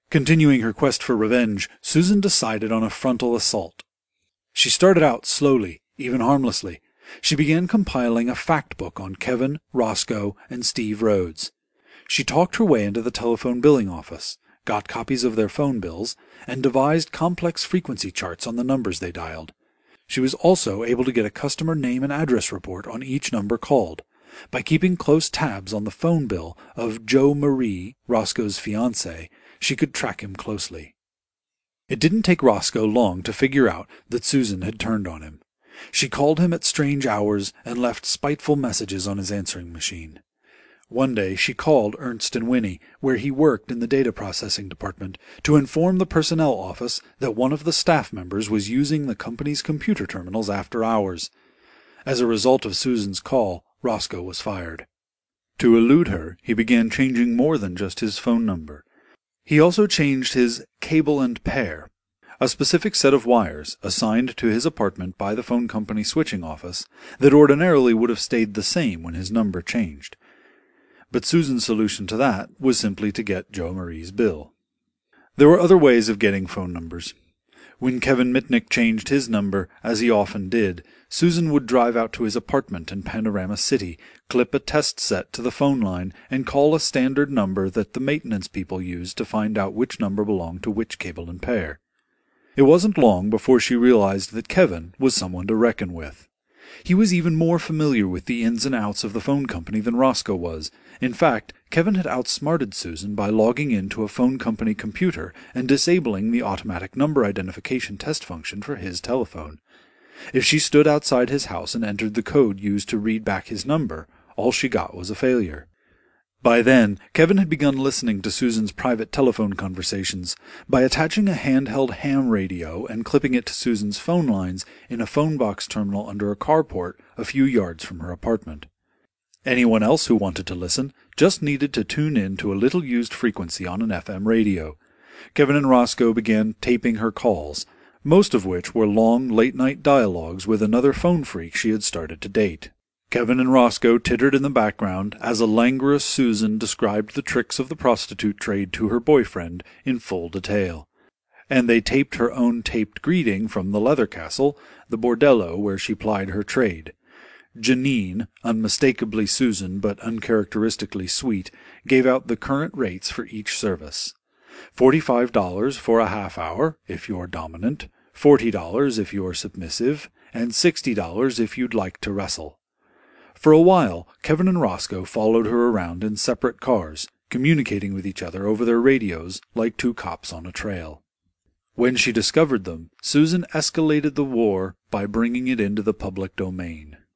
Continuing her quest for revenge, Susan decided on a frontal assault. She started out slowly, even harmlessly. She began compiling a fact book on Kevin, Roscoe, and Steve Rhodes. She talked her way into the telephone billing office, got copies of their phone bills, and devised complex frequency charts on the numbers they dialed. She was also able to get a customer name and address report on each number called. By keeping close tabs on the phone bill of Joe Marie, Roscoe's fiancé, she could track him closely. It didn't take Roscoe long to figure out that Susan had turned on him. She called him at strange hours and left spiteful messages on his answering machine. One day she called Ernst & Winnie, where he worked in the data processing department, to inform the personnel office that one of the staff members was using the company's computer terminals after hours. As a result of Susan's call, Roscoe was fired. To elude her, he began changing more than just his phone number. He also changed his cable and pair, a specific set of wires assigned to his apartment by the phone company switching office that ordinarily would have stayed the same when his number changed. But Susan's solution to that was simply to get Joe Marie's bill. There were other ways of getting phone numbers. When Kevin Mitnick changed his number, as he often did, Susan would drive out to his apartment in Panorama City, clip a test set to the phone line, and call a standard number that the maintenance people used to find out which number belonged to which cable and pair. It wasn't long before she realized that Kevin was someone to reckon with. He was even more familiar with the ins and outs of the phone company than Roscoe was. In fact, Kevin had outsmarted Susan by logging into a phone company computer and disabling the automatic number identification test function for his telephone. If she stood outside his house and entered the code used to read back his number, all she got was a failure. By then, Kevin had begun listening to Susan's private telephone conversations by attaching a handheld ham radio and clipping it to Susan's phone lines in a phone box terminal under a carport a few yards from her apartment. Anyone else who wanted to listen just needed to tune in to a little-used frequency on an FM radio. Kevin and Roscoe began taping her calls, most of which were long, late-night dialogues with another phone freak she had started to date. Kevin and Roscoe tittered in the background as a languorous Susan described the tricks of the prostitute trade to her boyfriend in full detail. And they taped her own taped greeting from the Leather Castle, the bordello where she plied her trade. Janine, unmistakably Susan but uncharacteristically sweet, gave out the current rates for each service. $45 for a half hour, if you're dominant, $40 if you're submissive, and $60 if you'd like to wrestle. For a while, Kevin and Roscoe followed her around in separate cars, communicating with each other over their radios like two cops on a trail. When she discovered them, Susan escalated the war by bringing it into the public domain.